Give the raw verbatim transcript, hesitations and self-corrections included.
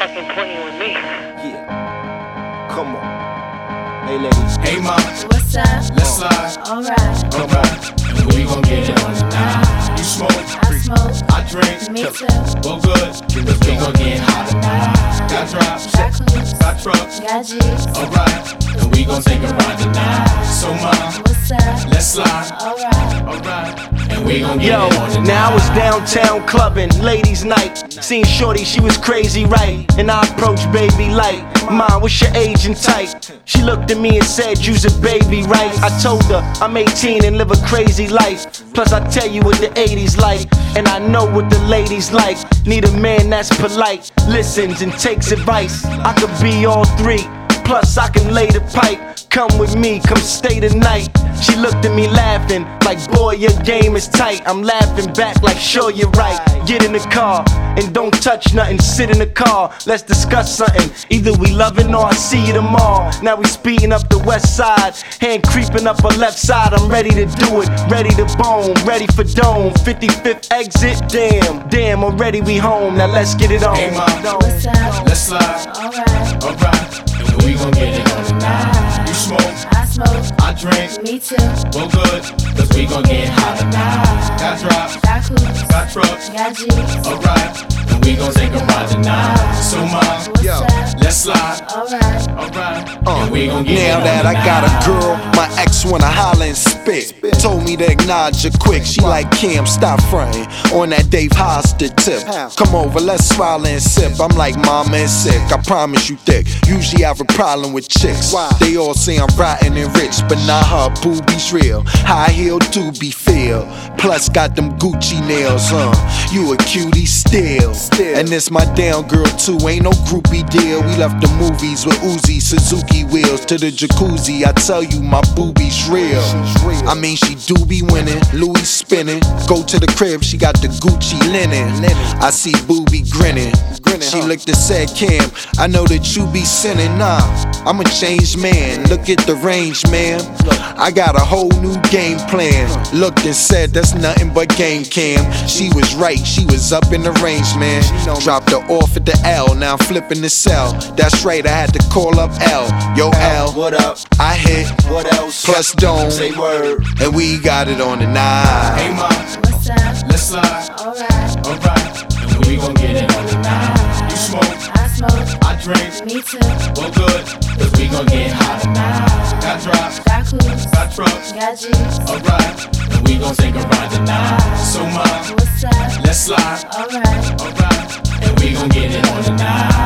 nothing pointing with me. Yeah. Come on. Hey, ladies. Hey, ma. What's up? Let's slide. Alright. Alright. And we gon' get it on tonight. You smoke. I smoke. I drink. Me too. Well, good. Cause we gon' get hot tonight. Got drops. Got coops. Got trucks. Got G's. Alright. And we gon' take a ride tonight. So, ma. What's up? Let's slide. Alright. Alright. And we gon' get Yo, it on tonight. now I was downtown clubbing, ladies' night. Seen shorty, she was crazy, right? And I approached baby like, Mom, what's your age and type? She looked at me and said, you's a baby, right? I told her, I'm eighteen and live a crazy life. Plus I tell you what the eighties like, and I know what the ladies like. Need a man that's polite, listens and takes advice. I could be all three, plus I can lay the pipe. Come with me, come stay the night. She looked at me laughing, like boy your game is tight. I'm laughing back like sure you're right. Get in the car and don't touch nothing, sit in the car, let's discuss something. Either we loving or I see you tomorrow. Now we speeding up the west side, hand creeping up her left side. I'm ready to do it, ready to bone, ready for dome. fifty-fifth exit, damn, damn, already we home. Now let's get it on. Hey, ma. What's up? Let's slide. Alright. Alright. And we gon' get it on tonight. You smoke. I smoke. I drink. Me too. Well, good. Cause we gon' get hot tonight. Got drops. Got coops. Got trucks. Got G's. Alright. And we gon' take a ride tonight. So, ma. What's up? Let's slide. Alright. Alright. Uh, and we gon' get now it on that I got a tonight. girl, my ex wanna holler and spit. Told me to acknowledge her quick. She like, Kim, stop frontin' on that Dave Hostert tip. Come over, let's swallow and sip. I'm like, mama is sick, I promise you thick. Usually have a problem with chicks. They all say I'm rotten and rich, but not her boobies real. High heel doobie feel. Plus got them Gucci nails, huh? You a cutie still. And this my down girl too, ain't no groupie deal. We left the movies with Uzi, Suzuki wheels to the jacuzzi. I tell you my boobies real. I mean she do be winning, Louis spinning. Go to the crib, she got the Gucci linen. I see Boobie grinning. She looked and said, Cam, I know that you be sinning. Nah, I'm a changed man. Look at the range, man. I got a whole new game plan. Looked and said, that's nothing but game, Cam. She was right, she was up in the range, man. Dropped her off at the L, now I'm flipping the cell. That's right, I had to call up L. Yo, L, What up? I hit, What else? plus dome, Say word. and we got it on the night. Hey, ma. What's up? Let's slide. Alright. Alright. And we gon' get it on tonight. You smoke. I smoke. I drink. Me too. Well, good. Cause we gon' get hot tonight. Got drops. Got coops. Got trucks. Got G's. Alright. And we gon' take a ride tonight. So, ma. What's up? Let's slide. Alright. Alright. And we gon' get it on tonight.